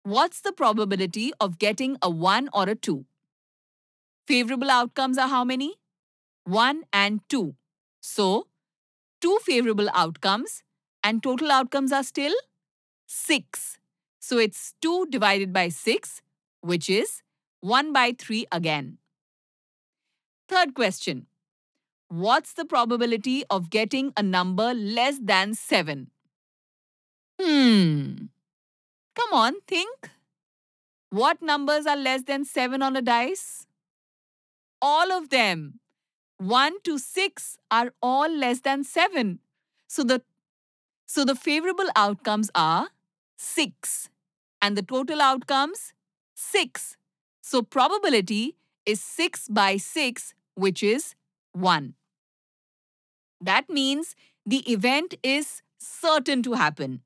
What's the probability of getting a 1 or a 2? Favorable outcomes are how many? 1 and 2. So, 2 favorable outcomes and total outcomes are still 6. So, it's 2 divided by 6, which is 1 by 3 again. Third question. What's the probability of getting a number less than 7? Come on, think. What numbers are less than 7 on a dice? All of them. 1 to 6 are all less than 7. So the favorable outcomes are 6 and the total outcomes 6. So probability is 6 by 6, which is 1. That means the event is certain to happen.